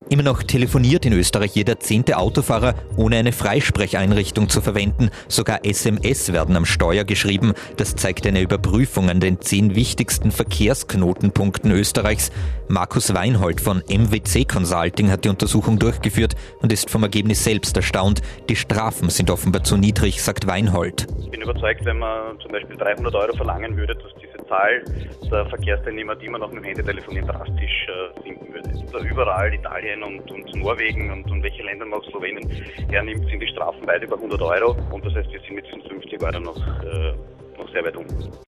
Immer noch telefoniert in Österreich jeder 10. Autofahrer, ohne eine Freisprecheinrichtung zu verwenden. Sogar SMS werden am Steuer geschrieben. Das zeigt eine Überprüfung an den 10 wichtigsten Verkehrsknotenpunkten Österreichs. Markus Weinhold von MWC Consulting hat die Untersuchung durchgeführt und ist vom Ergebnis selbst erstaunt. Die Strafen sind offenbar zu niedrig, sagt Weinhold. Ich bin überzeugt, wenn man zum Beispiel 300 € verlangen würde, dass diese Zahl der Verkehrsteilnehmer, die immer noch mit dem Handy telefonieren, drastisch sinken würde. Überall, Italien und Norwegen und welche Länder man auch Slowenien hernimmt, sind die Strafen weit über 100 €. Und das heißt, wir sind mit diesen 50 € noch sehr weit unten.